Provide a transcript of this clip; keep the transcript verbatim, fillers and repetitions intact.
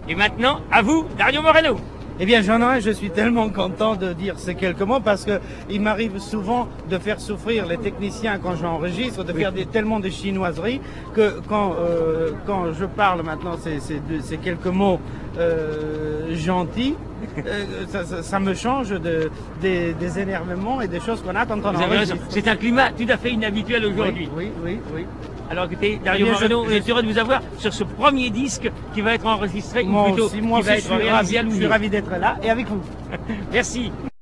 Et maintenant, à vous, Dario Moreno. Eh bien, Jean-Noël, je suis tellement content de dire ces quelques mots parce que il m'arrive souvent de faire souffrir les techniciens quand j'enregistre, de faire des, tellement de chinoiseries que quand, euh, quand je parle maintenant ces, ces, ces quelques mots euh, gentils, euh, ça, ça, ça me change de, des, des énervements et des choses qu'on a quand on Vous avez raison. enregistre. C'est un climat tout à fait inhabituel aujourd'hui. Oui, oui, oui, oui. Alors écoutez, Dario Eh bien, Moreno, je- je suis heureux de vous avoir sur ce premier disque qui va être enregistré, ou Moi plutôt aussi, moi qui va aussi, être je suis ravi, réalisé à je suis Lougnon. ravi d'être là et avec vous. Merci.